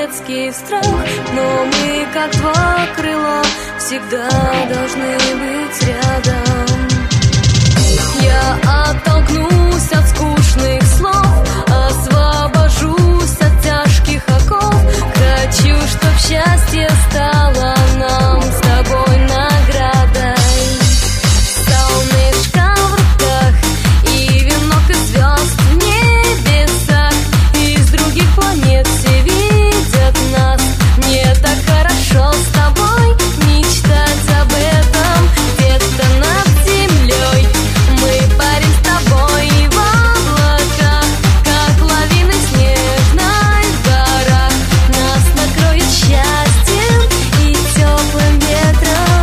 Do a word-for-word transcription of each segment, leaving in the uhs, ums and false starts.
детский страх, но мы, как два крыла, всегда должны быть рядом. Я оттолкнусь от скучных слов, освобожусь от тяжких оков. Хочу, чтоб счастье стало нам с тобой наградой. Солнышко в руках и венок из звезд в небесах. Из других планет все видят нас. Мне так хорошо с тобой мечтать об этом. Где-то над землей мы парим с тобой в облаках, как лавины снежной в горах. Нас накроет счастьем и теплым ветром.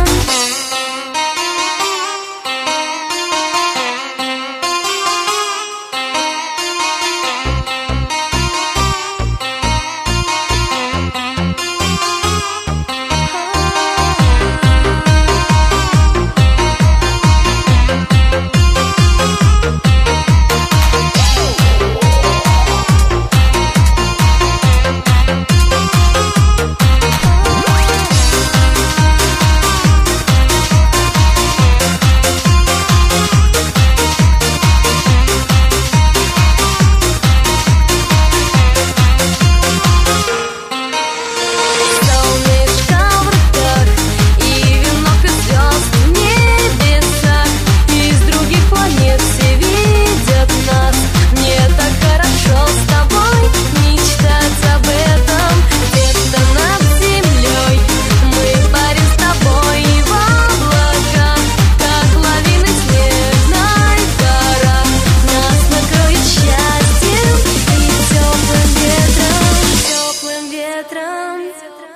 Ветром.